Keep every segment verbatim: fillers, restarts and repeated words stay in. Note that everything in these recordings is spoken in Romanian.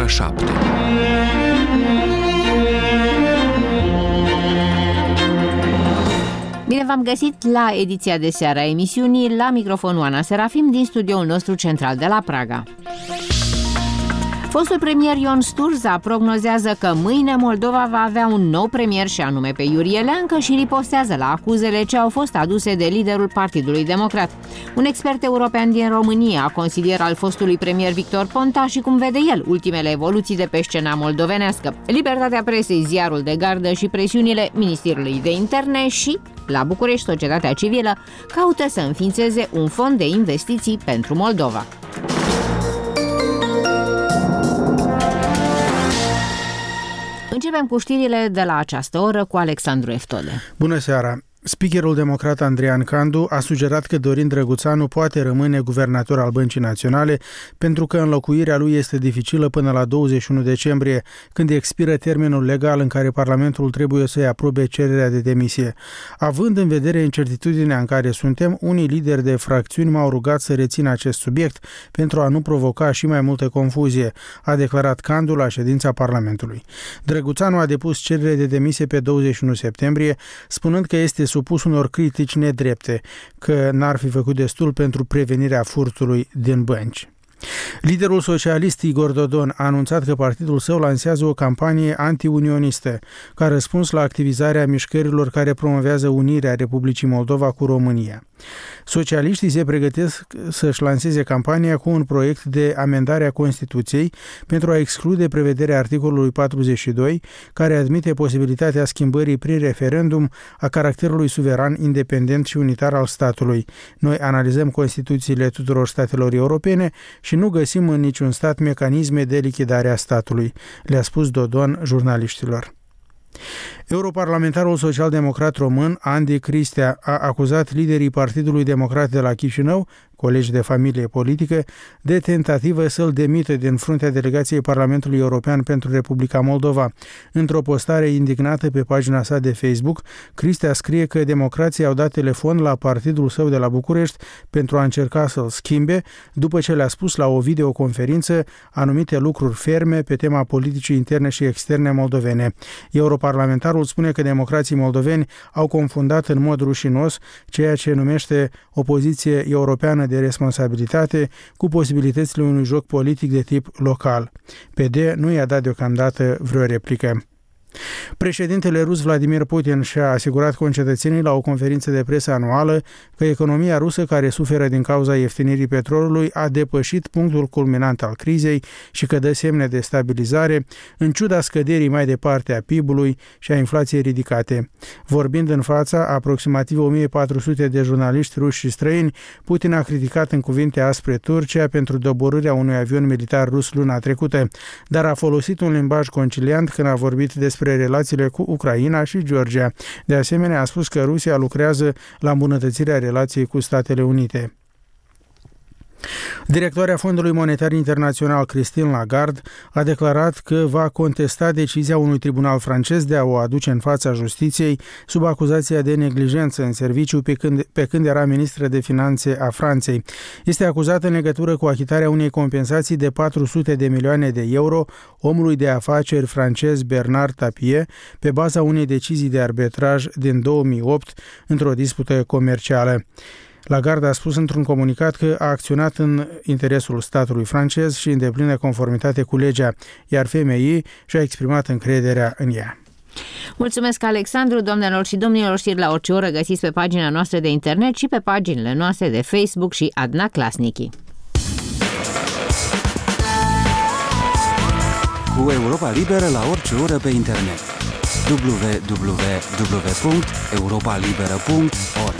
ora șapte. Bine v-am găsit la ediția de seară a emisiunii, la microfonul Ana Serafim din studioul nostru central de la Praga. Fostul premier Ion Sturza prognozează că mâine Moldova va avea un nou premier și anume pe Iurie Leancă și ripostează la acuzele ce au fost aduse de liderul Partidului Democrat. Un expert european din România, consilier al fostului premier Victor Ponta și cum vede el ultimele evoluții de pe scena moldovenească, libertatea presei, ziarul de gardă și presiunile Ministerului de Interne și, la București, societatea civilă caută să înființeze un fond de investiții pentru Moldova. Începem cu știrile de la această oră cu Alexandru Eftode. Bună seara! Speakerul democrat Andrian Candu a sugerat că Dorin Drăguțanu poate rămâne guvernator al Băncii Naționale pentru că înlocuirea lui este dificilă până la douăzeci și unu decembrie, când expiră termenul legal în care Parlamentul trebuie să-i aprobe cererea de demisie. Având în vedere incertitudinea în care suntem, unii lideri de fracțiuni m-au rugat să rețin acest subiect pentru a nu provoca și mai multă confuzie, a declarat Candu la ședința Parlamentului. Drăguțanu a depus cerere de demisie pe douăzeci și unu septembrie, spunând că este supus unor critici nedrepte, că n-ar fi făcut destul pentru prevenirea furtului din bănci. Liderul socialist Igor Dodon a anunțat că partidul său lansează o campanie anti-unionistă, ca răspuns la activizarea mișcărilor care promovează unirea Republicii Moldova cu România. Socialiștii se pregătesc să-și lanseze campania cu un proiect de amendare a Constituției pentru a exclude prevederea articolului patruzeci și doi, care admite posibilitatea schimbării prin referendum a caracterului suveran, independent și unitar al statului. Noi analizăm Constituțiile tuturor statelor europene și nu găsim în niciun stat mecanisme de lichidare a statului, le-a spus Dodon jurnaliștilor. Europarlamentarul social-democrat român, Andy Cristea, a acuzat liderii Partidului Democrat de la Chișinău, colegi de familie politică, de tentativă să-l demită din fruntea delegației Parlamentului European pentru Republica Moldova. Într-o postare indignată pe pagina sa de Facebook, Cristea scrie că democrații au dat telefon la partidul său de la București pentru a încerca să-l schimbe, după ce le-a spus la o videoconferință anumite lucruri ferme pe tema politicii interne și externe moldovene. Europarlamentarul spune că democrații moldoveni au confundat în mod rușinos ceea ce numește opoziție europeană de responsabilitate cu posibilitățile unui joc politic de tip local. P D nu i-a dat deocamdată vreo replică. Președintele rus Vladimir Putin și-a asigurat concetățenii la o conferință de presă anuală că economia rusă, care suferă din cauza ieftinirii petrolului, a depășit punctul culminant al crizei și că dă semne de stabilizare, în ciuda scăderii mai departe a P I B-ului și a inflației ridicate. Vorbind în fața aproximativ o mie patru sute de jurnaliști ruși și străini, Putin a criticat în cuvinte aspre Turcia pentru doborârea unui avion militar rus luna trecută, dar a folosit un limbaj conciliant când a vorbit despre relațiile cu Ucraina și Georgia. De asemenea, a spus că Rusia lucrează la îmbunătățirea relației cu Statele Unite. Directoarea Fondului Monetar Internațional, Christine Lagarde, a declarat că va contesta decizia unui tribunal francez de a o aduce în fața justiției sub acuzația de neglijență în serviciu pe când, pe când era ministră de finanțe a Franței. Este acuzată în legătură cu achitarea unei compensații de patru sute de milioane de euro omului de afaceri francez Bernard Tapie pe baza unei decizii de arbitraj din două mii opt într-o dispută comercială. Lagarde a spus într-un comunicat că a acționat în interesul statului francez și în deplină conformitate cu legea, iar F M I și-a exprimat încrederea în ea. Mulțumesc, Alexandru, doamnelor și domnilor, știri la orice oră găsiți pe pagina noastră de internet și pe paginile noastre de Facebook și Adna Klasnici. Cu Europa Liberă la orice oră pe internet. w w w punct europa liberă punct org.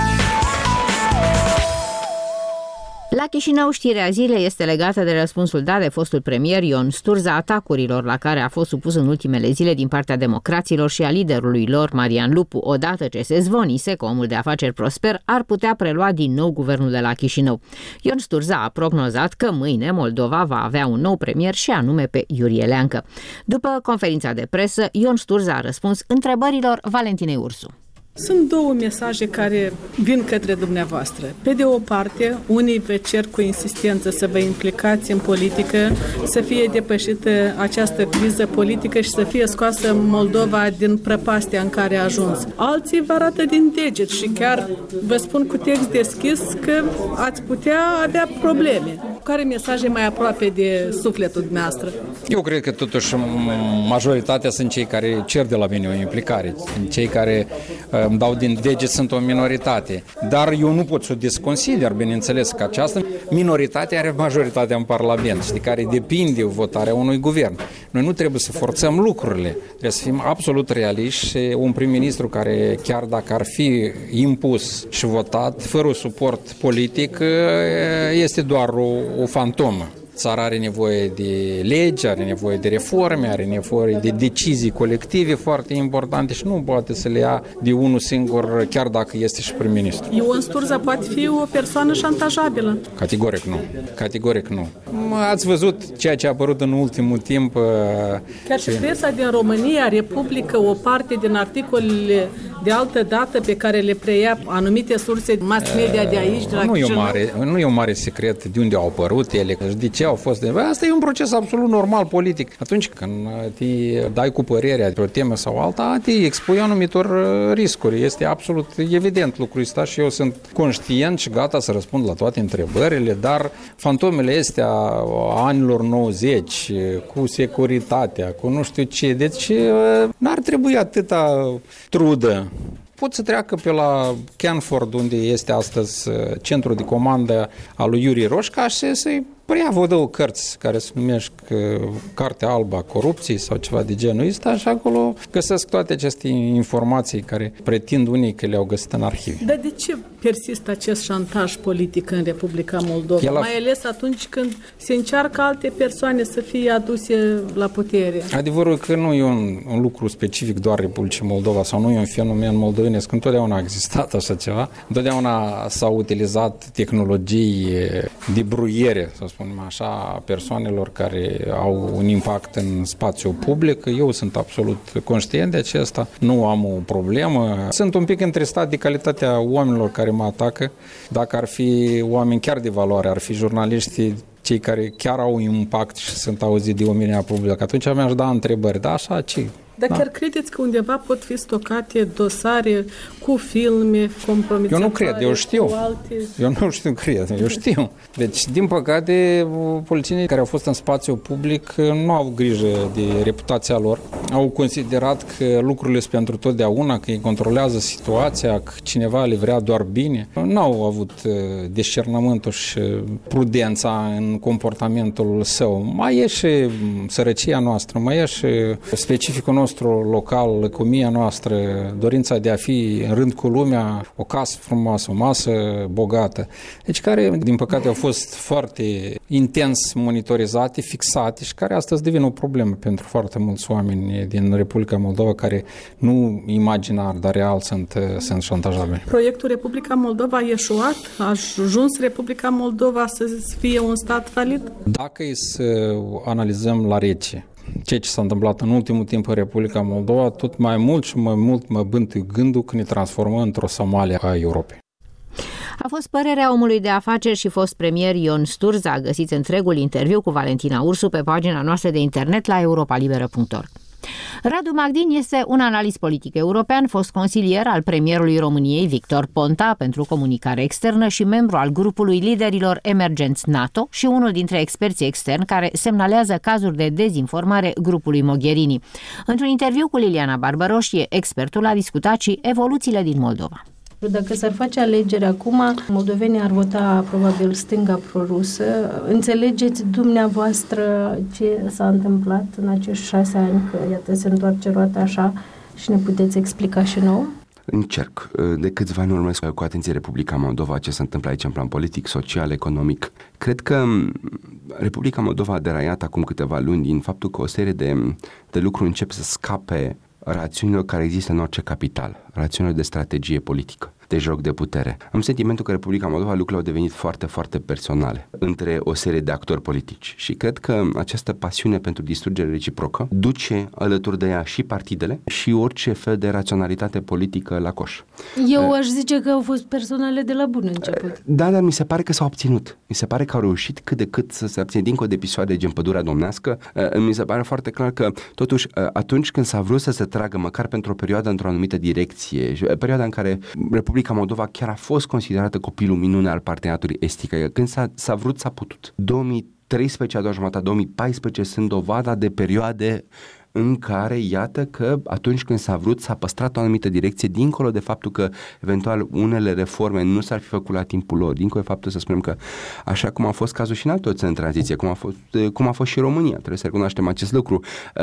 La Chișinău, știrea zilei este legată de răspunsul dat de fostul premier Ion Sturza atacurilor la care a fost supus în ultimele zile din partea democraților și a liderului lor, Marian Lupu, odată ce se zvonise că omul de afaceri Prosper ar putea prelua din nou guvernul de la Chișinău. Ion Sturza a prognozat că mâine Moldova va avea un nou premier și anume pe Iurie Leancă. După conferința de presă, Ion Sturza a răspuns întrebărilor Valentinei Ursu. Sunt două mesaje care vin către dumneavoastră. Pe de o parte, unii vă cer cu insistență să vă implicați în politică, să fie depășită această criză politică și să fie scoasă Moldova din prăpastia în care a ajuns. Alții vă arată din deget și chiar vă spun cu text deschis că ați putea avea probleme. Care mesaj e mai aproape de sufletul dumneavoastră? Eu cred că totuși majoritatea sunt cei care cer de la mine o implicare. Cei care îmi dau din deget sunt o minoritate. Dar eu nu pot să o desconsider, bineînțeles, că această minoritate are majoritatea în Parlament și de care depinde votarea unui guvern. Noi nu trebuie să forțăm lucrurile. Trebuie să fim absolut realiști și un prim-ministru care, chiar dacă ar fi impus și votat, fără suport politic, este doar o, o fantomă. Țara are nevoie de legi, are nevoie de reforme, are nevoie de decizii colective foarte importante și nu poate să le ia de unul singur, chiar dacă este și prim-ministru. Ion Sturza poate fi o persoană șantajabilă? Categoric nu. Categoric nu. Ați văzut ceea ce a apărut în ultimul timp. Chiar și presa din România republică o parte din articolele de altă dată pe care le preia anumite surse mass media de aici, de la nu Chișinău. E mare, nu e un mare secret de unde au apărut ele, de ce au fost. Asta e un proces absolut normal politic. Atunci când te dai cu părerea pe o temă sau alta, te expui anumitor riscuri. Este absolut evident lucrul ăsta și eu sunt conștient și gata să răspund la toate întrebările, dar fantomele astea anilor nouăzeci, cu securitatea, cu nu știu ce, deci n-ar trebui atâta trudă. Pot să treacă pe la Canford, unde este astăzi centrul de comandă al lui Iuri Roșca și să-i preia vă două cărți care se numesc Cartea Albă a Corupției sau ceva de genul ăsta și acolo găsesc toate aceste informații care pretind unii că le-au găsit în arhive. Dar de ce persistă acest șantaj politic în Republica Moldova? El a... Mai ales atunci când se încearcă alte persoane să fie aduse la putere. Adevărul că nu e un, un lucru specific doar Republicii Moldova sau nu e un fenomen moldovenesc. Întotdeauna a existat așa ceva. Întotdeauna s-au utilizat tehnologii de bruiere, să spunem așa, persoanelor care au un impact în spațiu public. Eu sunt absolut conștient de acesta, nu am o problemă. Sunt un pic întristat de calitatea oamenilor care mă atacă. Dacă ar fi oameni chiar de valoare, ar fi jurnaliștii, cei care chiar au un impact și sunt auziți de opinia publică, atunci mi-aș da întrebări. Da, așa, ce? Dar da. Chiar credeți că undeva pot fi stocate dosare cu filme compromițătoare? Eu nu cred, eu știu. Alte... Eu nu știu, cred, eu știu. Deci, din păcate, polițienii care au fost în spațiu public nu au grijă de reputația lor. Au considerat că lucrurile sunt pentru totdeauna, că ei controlează situația, că cineva le vrea doar bine. Nu au avut discernământul și prudența în comportamentul său. Mai e și sărăcia noastră, mai e și specificul nostru local, lăcomia noastră, dorința de a fi în rând cu lumea, o casă frumoasă, o masă bogată. Deci care, din păcate, au fost foarte intens monitorizate, fixate și care astăzi devin o problemă pentru foarte mulți oameni din Republica Moldova care nu imaginar, dar real sunt, sunt șantajabili. Proiectul Republica Moldova a eșuat? A ajuns Republica Moldova să fie un stat valid? Dacă e să analizăm la rece ceea ce s-a întâmplat în ultimul timp în Republica Moldova, tot mai mult și mai mult mă bântuie gândul că ne transformăm într-o Somalia a Europei. A fost părerea omului de afaceri și fost premier Ion Sturza. Găsiți întregul interviu cu Valentina Ursu pe pagina noastră de internet la europa liberă punct org. Radu Magdin este un analist politic european, fost consilier al premierului României Victor Ponta pentru comunicare externă și membru al grupului liderilor emergenți NATO și unul dintre experții externi care semnalează cazuri de dezinformare grupului Mogherini. Într-un interviu cu Liliana Barbaroșie, expertul a discutat și evoluțiile din Moldova. Dacă s-ar face alegeri acum, moldovenii ar vota probabil stânga prorusă. Înțelegeți dumneavoastră ce s-a întâmplat în acești șase ani, că iată se întoarce roata așa și ne puteți explica și nouă? Încerc. De câțiva ani urmăresc cu atenție Republica Moldova, ce se întâmplă aici în plan politic, social, economic. Cred că Republica Moldova a deraiat acum câteva luni din faptul că o serie de, de lucruri încep să scape rațiunilor care există în orice capital, rațiunilor de strategie politică. de joc de putere. Am sentimentul că Republica Moldova lucrurile au devenit foarte, foarte personale între o serie de actori politici și cred că această pasiune pentru distrugere reciprocă duce alături de ea și partidele și orice fel de raționalitate politică la coș. Eu aș zice că au fost personale de la bun început. Da, dar mi se pare că s-au obținut. Mi se pare că au reușit cât de cât să se abțină dincolo de episoade gen Pădurea Domnească. Mi se pare foarte clar că totuși atunci când s-a vrut să se tragă măcar pentru o perioadă într-o anumită direcție, perioada în care Republica Moldova chiar a fost considerată copilul minune al parteneriatului estic, când s-a, s-a vrut, s-a putut. două mii treisprezece, a doua jumătate, două mii paisprezece sunt dovada de perioade în care, iată că atunci când s-a vrut, s-a păstrat o anumită direcție, dincolo de faptul că eventual unele reforme nu s-ar fi făcut la timpul lor, dincolo de faptul să spunem că, așa cum a fost cazul și în alte țări în tranziție, cum a fost, cum a fost și România, trebuie să recunoaștem acest lucru.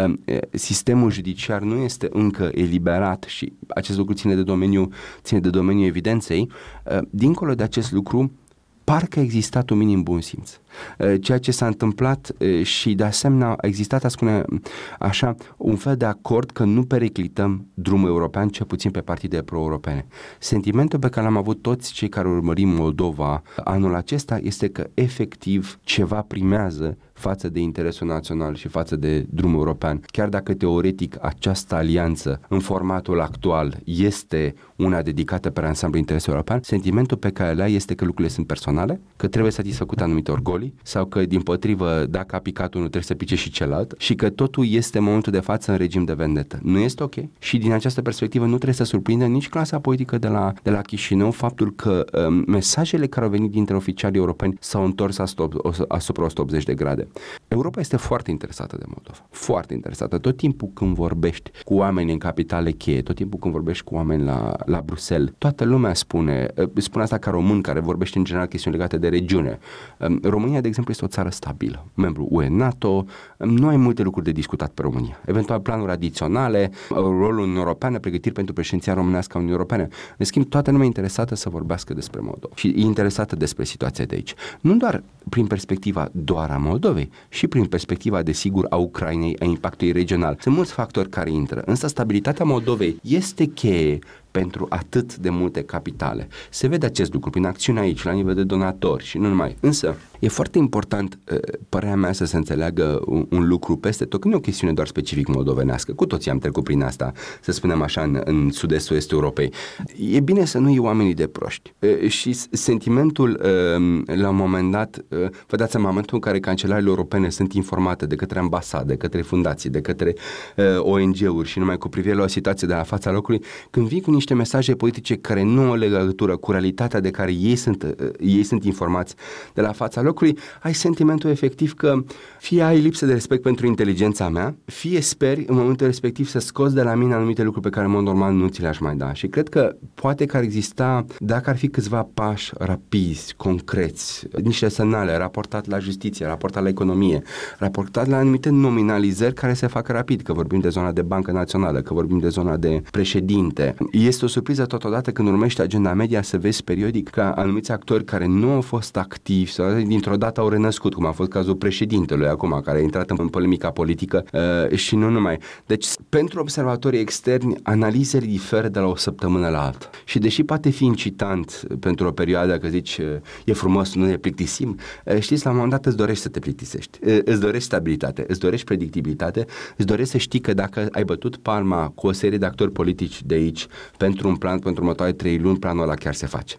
Sistemul judiciar nu este încă eliberat și acest lucru ține de domeniul, ține de domeniul evidenței. Dincolo de acest lucru, parcă a existat un minim bun simț. Ceea ce s-a întâmplat și de asemenea a existat, a spune așa, un fel de acord că nu periclităm drumul european, cel puțin pe partide pro-europene. Sentimentul pe care l-am avut toți cei care urmărim Moldova anul acesta este că efectiv ceva primează față de interesul național și față de drumul european. Chiar dacă teoretic această alianță în formatul actual este una dedicată pe ansamblu interesului european, sentimentul pe care le-a este că lucrurile sunt personale, că trebuie satisfăcute anumite orgolii sau că dimpotrivă dacă a picat unul trebuie să pice și celălalt și că totul este în momentul de față în regim de vendetă. Nu este ok și din această perspectivă nu trebuie să surprindă nici clasa politică de la, de la Chișinău faptul că um, mesajele care au venit dintre oficialii europeni s-au întors asupra o sută optzeci de grade. Europa este foarte interesată de Moldova, foarte interesată. Tot timpul când vorbești cu oameni în capitale cheie, tot timpul când vorbești cu oameni la, la Bruxelles, toată lumea spune, spune asta ca român care vorbește în general chestiuni legate de regiune. România, de exemplu, este o țară stabilă, membru U E NATO, nu ai multe lucruri de discutat pe România. Eventual planuri adiționale, rolul Uniunii Europene, pregătiri pentru președinția românească a Uniunii Europene. În schimb, toată lumea e interesată să vorbească despre Moldova și e interesată despre situația de aici. Nu doar prin perspectiva doar a Moldovei, și prin perspectiva, desigur, a Ucrainei, a impactului regional. Sunt mulți factori care intră, însă stabilitatea Moldovei este cheie pentru atât de multe capitale. Se vede acest lucru prin acțiune aici, la nivel de donatori și nu numai. Însă, e foarte important, părerea mea, să se înțeleagă un, un lucru peste tot, că nu e o chestiune doar specific moldovenească. Cu toții am trecut prin asta, să spunem așa, în, în sud-estul estul Europei. E bine să nu iei oamenii de proști. Și sentimentul, la un moment dat, vă dați seama, în momentul în care cancelarele europene sunt informate de către ambasade, de către fundații, de către O N G-uri și numai cu privire la o situație de la fața locului, când vii cu niște mesaje politice care nu au legătură cu realitatea de care ei sunt, ei sunt informați de la fața locului, ai sentimentul efectiv că fie ai lipsă de respect pentru inteligența mea, fie speri în momentul respectiv să scoți de la mine anumite lucruri pe care în mod normal nu ți le-aș mai da. Și cred că poate că ar exista, dacă ar fi câțiva pași rapizi, concreți, niște semnale raportat la justiție, raportat la economie, raportat la anumite nominalizări care se fac rapid, că vorbim de zona de bancă națională, că vorbim de zona de președinte. Este o surpriză totodată când urmești agenda media să vezi periodic că anumiți actori care nu au fost activi sau dintr-o dată au renăscut, cum a fost cazul președintelui acum, care a intrat în polemica politică uh, și nu numai. Deci, pentru observatorii externi, analizele diferă de la o săptămână la alta. Și deși poate fi incitant pentru o perioadă, că zici, uh, e frumos, nu ne plictisim, uh, știți, la un moment dat îți dorești să te plictisești. Uh, îți dorești stabilitate, îți dorești predictibilitate, îți dorești să știi că dacă ai bătut palma cu o serie de actori politici de aici pentru un plan pentru următoarele trei luni, planul ăla chiar se face.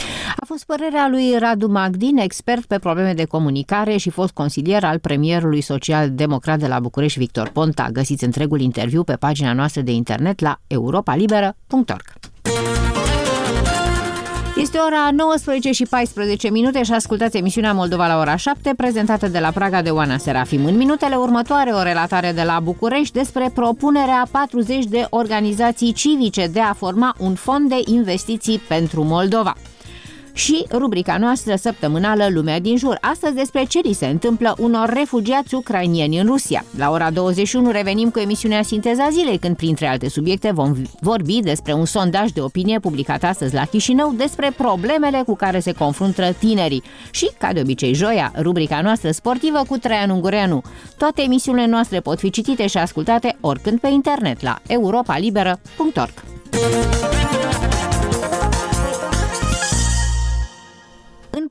A fost părerea lui Radu Magdin, expert pe probleme de comunicare și fost consilier al premierului social-democrat de la București, Victor Ponta. Găsiți întregul interviu pe pagina noastră de internet la europa liberă punct org. Este ora nouăsprezece și paisprezece minute și ascultați emisiunea Moldova la ora șapte, prezentată de la Praga de Oana Serafim. În minutele următoare, o relatare de la București despre propunerea patruzeci de organizații civice de a forma un fond de investiții pentru Moldova. Și rubrica noastră săptămânală Lumea din jur. Astăzi despre ce li se întâmplă unor refugiați ucrainieni în Rusia. La ora douăzeci și unu revenim cu emisiunea Sinteza Zilei, când printre alte subiecte vom vorbi despre un sondaj de opinie publicat astăzi la Chișinău despre problemele cu care se confruntă tinerii. Și, ca de obicei, joia, rubrica noastră sportivă cu Traian Ungureanu. Toate emisiunile noastre pot fi citite și ascultate oricând pe internet la europa liberă punct org.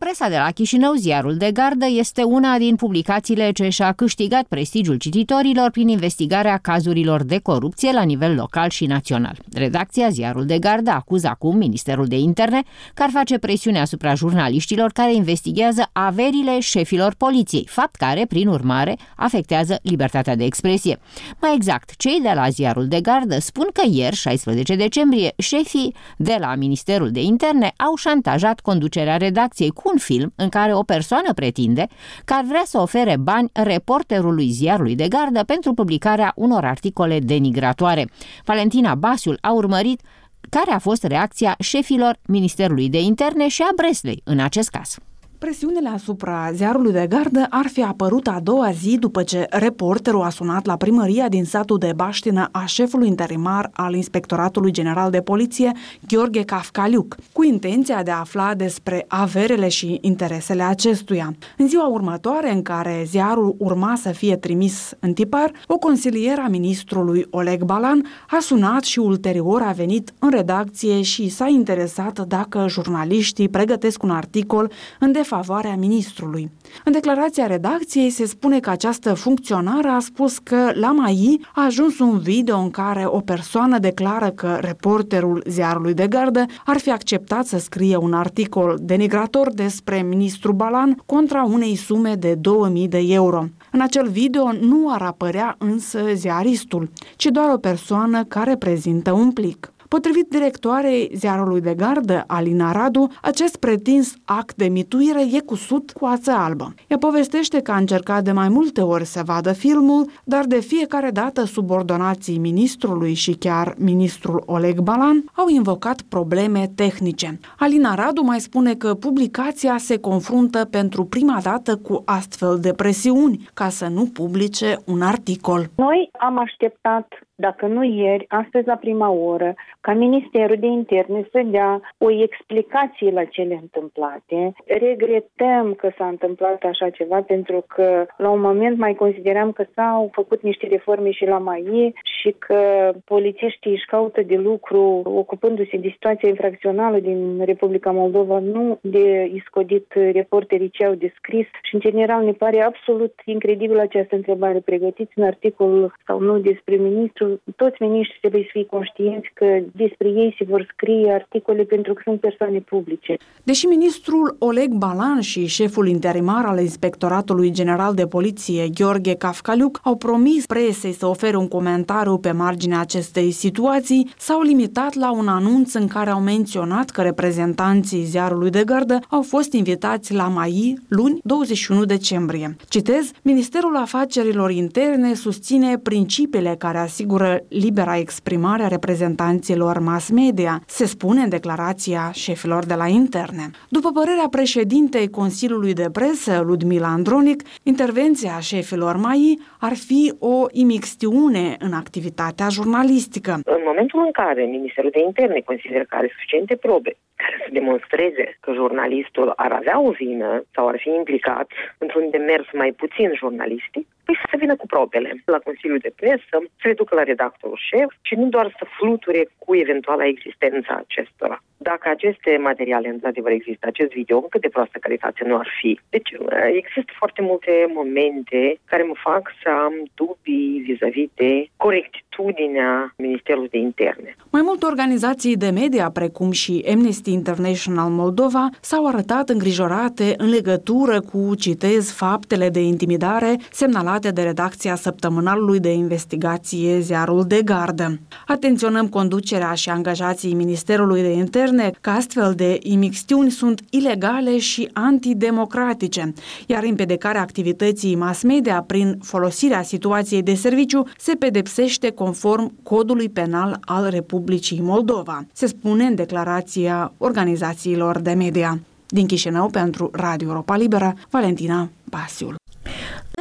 Presa de la Chișinău, ziarul de gardă, este una din publicațiile ce și-a câștigat prestigiul cititorilor prin investigarea cazurilor de corupție la nivel local și național. Redacția Ziarul de Gardă acuză acum Ministerul de Interne că ar face presiune asupra jurnaliștilor care investighează averile șefilor poliției, fapt care, prin urmare, afectează libertatea de expresie. Mai exact, cei de la Ziarul de Gardă spun că ieri, șaisprezece decembrie, șefii de la Ministerul de Interne au șantajat conducerea redacției cu un film în care o persoană pretinde că ar vrea să ofere bani reporterului Ziarului de Gardă pentru publicarea unor articole denigratoare. Valentina Basiul a urmărit care a fost reacția șefilor Ministerului de Interne și a Breslei în acest caz. Presiunile asupra Ziarului de Gardă ar fi apărut a doua zi după ce reporterul a sunat la primăria din satul de Baștină a șefului interimar al Inspectoratului General de Poliție, Gheorghe Cafcaliuc, cu intenția de a afla despre averele și interesele acestuia. În ziua următoare, în care ziarul urma să fie trimis în tipar, o consilieră a ministrului Oleg Balan a sunat și ulterior a venit în redacție și s-a interesat dacă jurnaliștii pregătesc un articol în favoarea ministrului. În declarația redacției se spune că această funcționară a spus că la M A I a ajuns un video în care o persoană declară că reporterul Ziarului de Gardă ar fi acceptat să scrie un articol denigrator despre ministrul Balan contra unei sume de două mii de euro. În acel video nu ar apărea însă ziaristul, ci doar o persoană care prezintă un plic. Potrivit directoarei Ziarului de Gardă, Alina Radu, acest pretins act de mituire e cusut cu ață albă. Ea povestește că a încercat de mai multe ori să vadă filmul, dar de fiecare dată subordonații ministrului și chiar ministrul Oleg Balan au invocat probleme tehnice. Alina Radu mai spune că publicația se confruntă pentru prima dată cu astfel de presiuni ca să nu publice un articol. Noi am așteptat, dacă nu ieri, astăzi la prima oră, ca Ministerul de Interne să dea o explicație la cele întâmplate. Regretăm că s-a întâmplat așa ceva, pentru că la un moment mai consideram că s-au făcut niște reforme și la M A I și că polițiștii își caută de lucru ocupându-se de situația infracțională din Republica Moldova, nu de iscodit reporterii ce au descris. Și în general ne pare absolut incredibil această întrebare. Pregătiți un articol sau nu despre ministru? Toți miniștrii trebuie să fie conștienți că despre ei se vor scrie articole pentru că sunt persoane publice. Deși ministrul Oleg Balan și șeful interimar al Inspectoratului General de Poliție, Gheorghe Cafcaliuc, au promis presei să ofere un comentariu pe marginea acestei situații, s-au limitat la un anunț în care au menționat că reprezentanții Ziarului de Gardă au fost invitați la M A I luni douăzeci și unu decembrie. Citez, Ministerul Afacerilor Interne susține principiile care asigură libera exprimare a reprezentanților mass media, se spune în declarația șefilor de la Interne. După părerea președintei Consiliului de Presă, Ludmila Andronic, intervenția șefilor M A I ar fi o imixtiune în activitatea jurnalistică. În momentul în care Ministerul de Interne consideră că are suficiente probe care să demonstreze că jurnalistul ar avea o vină sau ar fi implicat într-un demers mai puțin jurnalistic, păi să vină cu probele la Consiliul de Presă, să le ducă la redactorul șef și nu doar să fluture cu eventuala existența acestora. Dacă aceste materiale într-adevăr există, acest video, cât de proastă calitate nu ar fi. Deci există foarte multe momente care mă fac să am dubii vis-a-vis de corectitudinea Ministerului de Interne. Mai multe organizații de media, precum și Amnesty International Moldova, s-au arătat îngrijorate în legătură cu, citez, faptele de intimidare semnalate de redacția săptămânalului de investigație Ziarul de Gardă. Atenționăm conducerea și angajații Ministerului de Interne că astfel de imixtiuni sunt ilegale și antidemocratice, iar împiedicarea activității mass media prin folosirea situației de serviciu se pedepsește conform Codului Penal al Republicii Moldova, se spune în declarația organizațiilor de media. Din Chișinău, pentru Radio Europa Liberă, Valentina Basiul.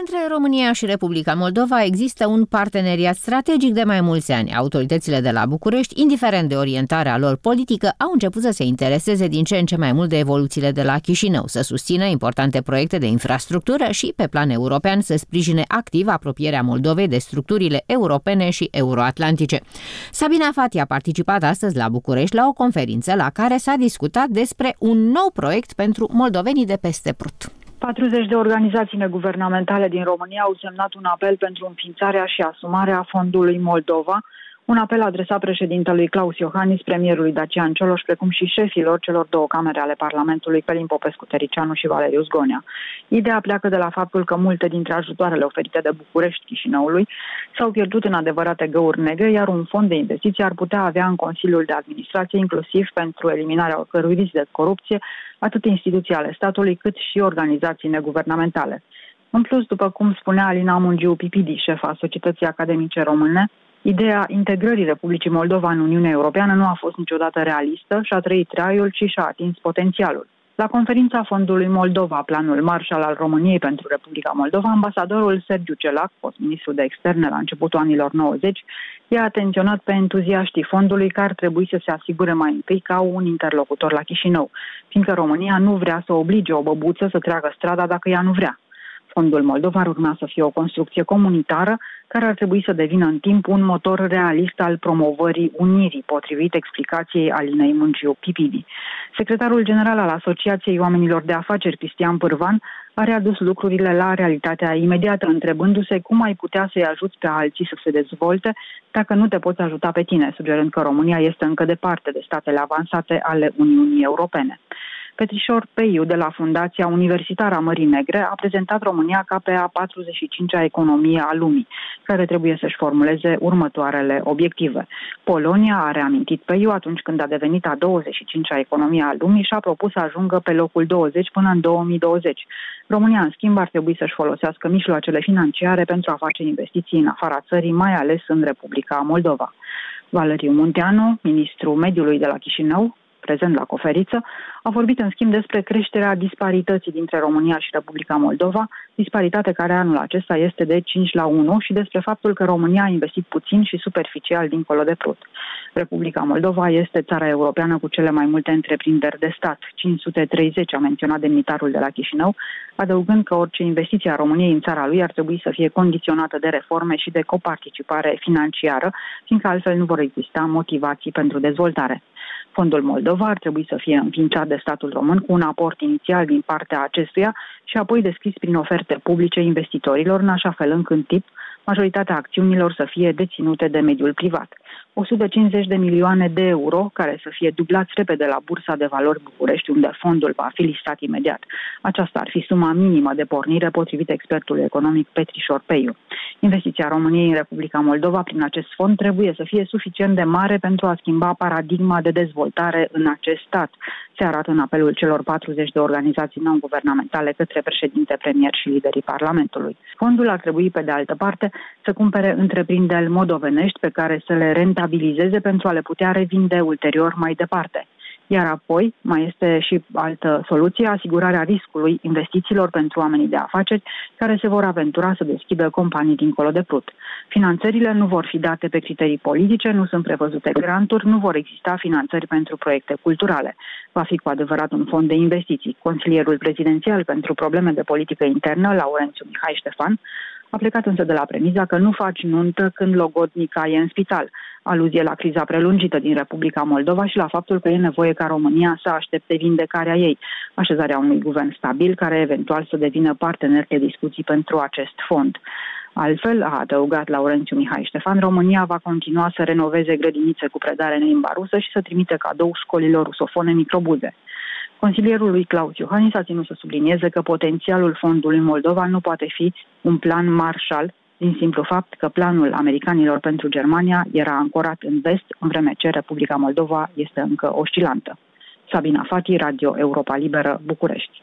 Între România și Republica Moldova există un parteneriat strategic de mai mulți ani. Autoritățile de la București, indiferent de orientarea lor politică, au început să se intereseze din ce în ce mai mult de evoluțiile de la Chișinău, să susțină importante proiecte de infrastructură și, pe plan european, să sprijine activ apropierea Moldovei de structurile europene și euroatlantice. Sabina Fati a participat astăzi la București la o conferință la care s-a discutat despre un nou proiect pentru moldovenii de peste Prut. patruzeci de organizații neguvernamentale din România au semnat un apel pentru înființarea și asumarea Fondului Moldova, un apel adresat președintelui Claus Iohannis, premierului Dacian Cioloș, precum și șefilor celor două camere ale Parlamentului, Călin Popescu-Tăricianu și Valeriu Zgonea. Ideea pleacă de la faptul că multe dintre ajutoarele oferite de București Chișinăului s-au pierdut în adevărate găuri negre, iar un fond de investiții ar putea avea în Consiliul de Administrație, inclusiv pentru eliminarea oricărui risc de corupție, atât instituții ale statului, cât și organizații neguvernamentale. În plus, după cum spunea Alina Mungiu Pipidi, șefa Societății Academice Române, ideea integrării Republicii Moldova în Uniunea Europeană nu a fost niciodată realistă, și-a trăit traiul și și-a atins potențialul. La conferința Fondului Moldova, Planul Marshall al României pentru Republica Moldova, ambasadorul Sergiu Celac, fost ministru de externe la începutul anilor nouăzeci, i-a atenționat pe entuziaștii fondului că ar trebui să se asigure mai întâi ca un interlocutor la Chișinău, fiindcă România nu vrea să oblige o băbuță să treacă strada dacă ea nu vrea. Fondul Moldova ar urma să fie o construcție comunitară care ar trebui să devină în timp un motor realist al promovării unirii, potrivit explicației Alinei Mungiu Pipidi. Secretarul general al Asociației Oamenilor de Afaceri, Cristian Pârvan, a readus lucrurile la realitatea imediată, întrebându-se cum ai putea să-i ajuți pe alții să se dezvolte dacă nu te poți ajuta pe tine, sugerând că România este încă departe de statele avansate ale Uniunii Europene. Petrișor Peiu, de la Fundația Universitară a Mării Negre, a prezentat România ca pe a patruzeci și cincea economie a lumii, care trebuie să-și formuleze următoarele obiective. Polonia, a reamintit Peiu, atunci când a devenit a douăzeci și cincea economie a lumii, și-a propus să ajungă pe locul douăzeci până în două mii douăzeci. România, în schimb, ar trebui să-și folosească mijloacele financiare pentru a face investiții în afara țării, mai ales în Republica Moldova. Valeriu Munteanu, ministrul mediului de la Chișinău, prezent la conferință, a vorbit în schimb despre creșterea disparității dintre România și Republica Moldova, disparitate care anul acesta este de cinci la unu, și despre faptul că România a investit puțin și superficial dincolo de Prut. Republica Moldova este țara europeană cu cele mai multe întreprinderi de stat, cinci sute treizeci, a menționat demnitarul de la Chișinău, adăugând că orice investiție a României în țara lui ar trebui să fie condiționată de reforme și de coparticipare financiară, fiindcă altfel nu vor exista motivații pentru dezvoltare. Fondul Moldova ar trebui să fie înființat de statul român cu un aport inițial din partea acestuia și apoi deschis prin oferte publice investitorilor, în așa fel încât tip majoritatea acțiunilor să fie deținute de mediul privat. o sută cincizeci de milioane de euro, care să fie dublați repede la Bursa de Valori București, unde fondul va fi listat imediat. Aceasta ar fi suma minimă de pornire, potrivit expertului economic Petrișor Peiu. Investiția României în Republica Moldova prin acest fond trebuie să fie suficient de mare pentru a schimba paradigma de dezvoltare în acest stat, se arată în apelul celor patruzeci de organizații non-guvernamentale către președinte, premier și liderii Parlamentului. Fondul ar trebui, pe de altă parte, să cumpere întreprinderi moldovenești pe care să le rentabilizeze pentru a le putea revinde ulterior mai departe. Iar apoi mai este și altă soluție, asigurarea riscului investițiilor pentru oamenii de afaceri care se vor aventura să deschidă companii dincolo de Prut. Finanțările nu vor fi date pe criterii politice, nu sunt prevăzute granturi, nu vor exista finanțări pentru proiecte culturale. Va fi cu adevărat un fond de investiții. Consilierul prezidențial pentru probleme de politică internă, Laurențiu Mihai Ștefan, a plecat însă de la premiza că nu faci nuntă când logodnica e în spital, aluzie la criza prelungită din Republica Moldova și la faptul că e nevoie ca România să aștepte vindecarea ei, așezarea unui guvern stabil care eventual să devină partener de discuții pentru acest fond. Altfel, a adăugat Laurențiu Mihai Ștefan, România va continua să renoveze grădinițe cu predare în limba rusă și să trimite cadou școlilor rusofone microbuze. Consilierul lui Claus Iohannis a ținut să sublinieze că potențialul fondului Moldova nu poate fi un plan Marshall, din simplu fapt că planul americanilor pentru Germania era ancorat în vest, în vreme ce Republica Moldova este încă oscilantă. Sabina Fati, Radio Europa Liberă, București.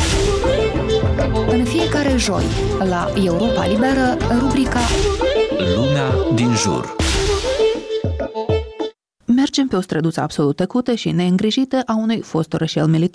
În fiecare joi, la Europa Liberă, rubrica Lumea din jur. Mergem pe o străduță absolut tăcută și neîngrijită a unui fost orășel militar.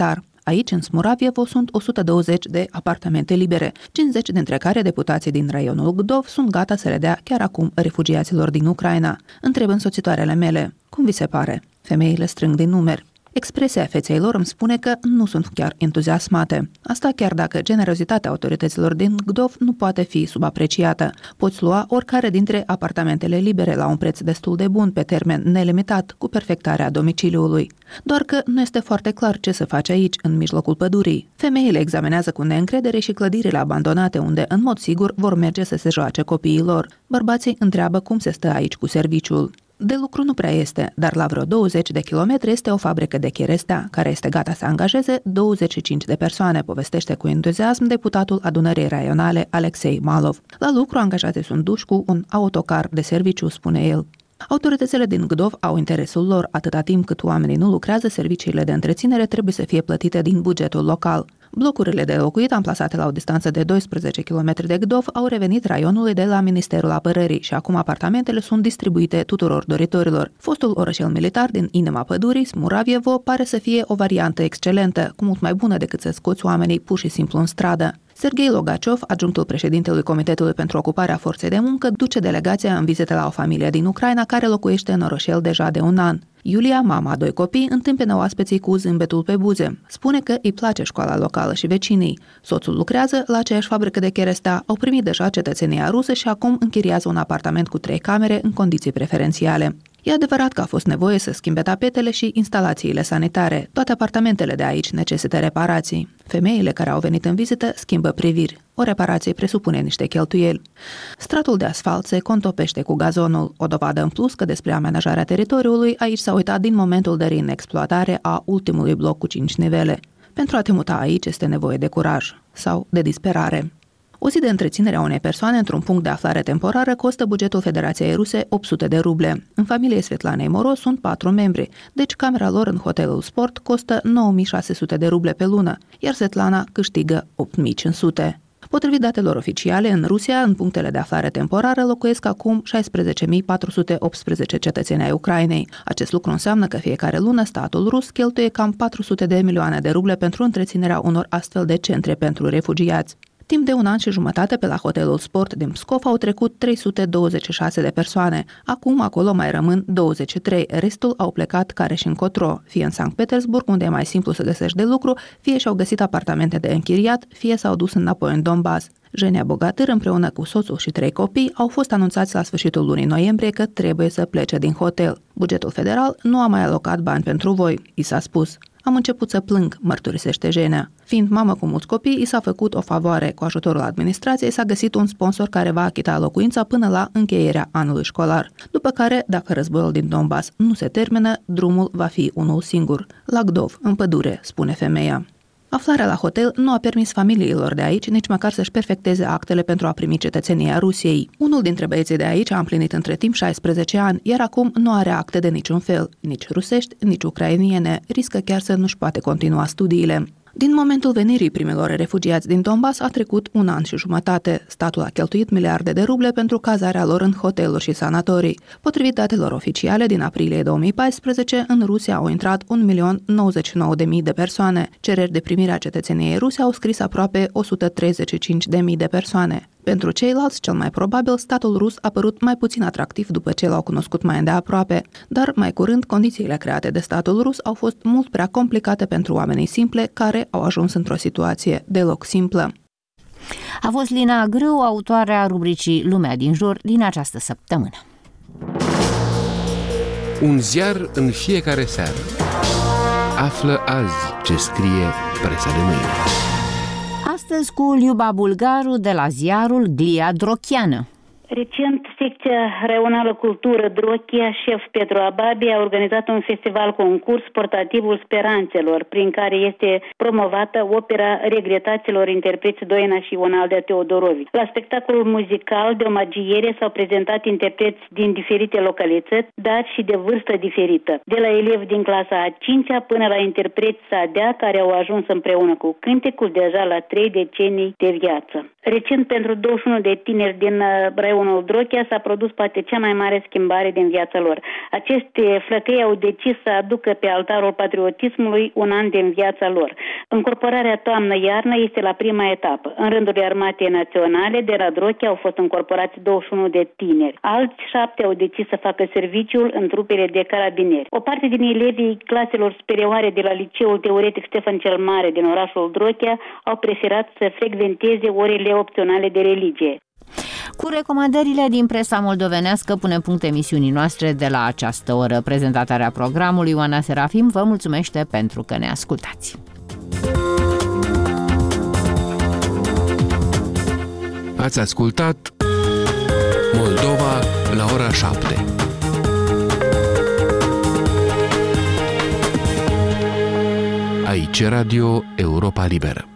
Aici, în Smuravievo, sunt o sută douăzeci de apartamente libere, cincizeci dintre care deputații din raionul Gdov sunt gata să le dea chiar acum refugiaților din Ucraina. Întreb însoțitoarele mele, cum vi se pare? Femeile strâng din numeri. Expresia feței lor îmi spune că nu sunt chiar entuziasmate. Asta chiar dacă generozitatea autorităților din Gdov nu poate fi subapreciată. Poți lua oricare dintre apartamentele libere la un preț destul de bun pe termen nelimitat, cu perfectarea domiciliului. Doar că nu este foarte clar ce să faci aici, în mijlocul pădurii. Femeile examinează cu neîncredere și clădirile abandonate, unde, în mod sigur, vor merge să se joace copiii lor. Bărbații întreabă cum se stă aici cu serviciul. De lucru nu prea este, dar la vreo douăzeci de kilometri este o fabrică de cherestea, care este gata să angajeze douăzeci și cinci de persoane, povestește cu entuziasm deputatul adunării raionale Alexei Malov. La lucru angajații sunt duși cu un autocar de serviciu, spune el. Autoritățile din Gdov au interesul lor, atâta timp cât oamenii nu lucrează, serviciile de întreținere trebuie să fie plătite din bugetul local. Blocurile de locuit, amplasate la o distanță de doisprezece kilometri de Gdov, au revenit raionului de la Ministerul Apărării și acum apartamentele sunt distribuite tuturor doritorilor. Fostul orășel militar din inima pădurii, Smuravievo, pare să fie o variantă excelentă, cu mult mai bună decât să scoți oamenii pur și simplu în stradă. Serghei Logaciov, adjunctul președintelui Comitetului pentru Ocuparea Forței de Muncă, duce delegația în vizită la o familie din Ucraina care locuiește în orășel deja de un an. Iulia, mama a doi copii, întâmpină oaspeții cu zâmbetul pe buze. Spune că îi place școala locală și vecinii. Soțul lucrează la aceeași fabrică de cherestea, au primit deja cetățenia rusă și acum închiriază un apartament cu trei camere în condiții preferențiale. E adevărat că a fost nevoie să schimbe tapetele și instalațiile sanitare. Toate apartamentele de aici necesită reparații. Femeile care au venit în vizită schimbă priviri. O reparație presupune niște cheltuieli. Stratul de asfalt se contopește cu gazonul, o dovadă în plus că despre amenajarea teritoriului aici s-a uitat din momentul dării în exploatare a ultimului bloc cu cinci nivele. Pentru a te muta aici este nevoie de curaj sau de disperare. O zi de întreținere a unei persoane într-un punct de aflare temporară costă bugetul Federației Ruse opt sute de ruble. În familie Svetlanei Moro sunt patru membri, deci camera lor în hotelul Sport costă nouă mii șase sute de ruble pe lună, iar Svetlana câștigă opt mii cinci sute. Potrivit datelor oficiale, în Rusia, în punctele de aflare temporară, locuiesc acum șaisprezece mii patru sute optsprezece cetățeni ai Ucrainei. Acest lucru înseamnă că fiecare lună statul rus cheltuie cam patru sute de milioane de ruble pentru întreținerea unor astfel de centre pentru refugiați. Timp de un an și jumătate pe la hotelul Sport din Pskov au trecut trei sute douăzeci și șase de persoane. Acum acolo mai rămân douăzeci și trei, restul au plecat care și încotro, fie în Sankt Petersburg, unde e mai simplu să găsești de lucru, fie și-au găsit apartamente de închiriat, fie s-au dus înapoi în Donbass. Jenia Bogatâr, împreună cu soțul și trei copii, au fost anunțați la sfârșitul lunii noiembrie că trebuie să plece din hotel. Bugetul federal nu a mai alocat bani pentru voi, i s-a spus. Am început să plâng, mărturisește Jenia. Fiind mamă cu mulți copii, i s-a făcut o favoare. Cu ajutorul administrației s-a găsit un sponsor care va achita locuința până la încheierea anului școlar. După care, dacă războiul din Donbass nu se termină, drumul va fi unul singur. La Gdov, în pădure, spune femeia. Aflarea la hotel nu a permis familiilor de aici nici măcar să-și perfecteze actele pentru a primi cetățenia Rusiei. Unul dintre băieții de aici a împlinit între timp șaisprezece ani, iar acum nu are acte de niciun fel, nici rusești, nici ucrainiene, riscă chiar să nu-și poate continua studiile. Din momentul venirii primilor refugiați din Donbass a trecut un an și jumătate. Statul a cheltuit miliarde de ruble pentru cazarea lor în hoteluri și sanatorii. Potrivit datelor oficiale, din aprilie două mii paisprezece, în Rusia au intrat un milion nouăzeci și nouă de mii de persoane. Cereri de primire a cetățeniei ruse au scris aproape o sută treizeci și cinci de mii de persoane. Pentru ceilalți, cel mai probabil, statul rus a părut mai puțin atractiv după ce l-au cunoscut mai îndeaproape, dar mai curând condițiile create de statul rus au fost mult prea complicate pentru oamenii simple care au ajuns într-o situație deloc simplă. A fost Lina Grâu, autoarea rubricii Lumea din jur din această săptămână. Un ziar în fiecare seară. Află azi ce scrie presa de mâine. Astăzi cu Liuba Bulgaru de la ziarul Glia Drochiană. Recent, secția raională Cultură Drochia, șef Petru Ababi, a organizat un festival concurs Portativul Speranțelor, prin care este promovată opera regretaților interpreți Doina și Ionaldea Teodorovici. La spectacolul muzical de omagiere s-au prezentat interpreți din diferite localități, dar și de vârstă diferită, de la elevi din clasa a cincea până la interpreți sadea care au ajuns împreună cu cântecul deja la trei decenii de viață. Recent, pentru douăzeci și unu de tineri din raionul reunul Drochea s-a produs poate cea mai mare schimbare din viața lor. Aceste flăcăi au decis să aducă pe altarul patriotismului un an din viața lor. Încorporarea toamnă-iarnă este la prima etapă. În rândurile Armatei Naționale de la Drochea au fost încorporați douăzeci și unu de tineri. Alți șapte au decis să facă serviciul în trupele de carabinieri. O parte din elevii claselor superioare de la Liceul Teoretic Ștefan cel Mare din orașul Drochea au preferat să frecventeze orele opționale de religie. Cu recomandările din presa moldovenească punem punct emisiunii noastre de la această oră. Prezentatoarea programului Ioana Serafim vă mulțumește pentru că ne ascultați. Ați ascultat Moldova la ora șapte. Aici Radio Europa Liberă.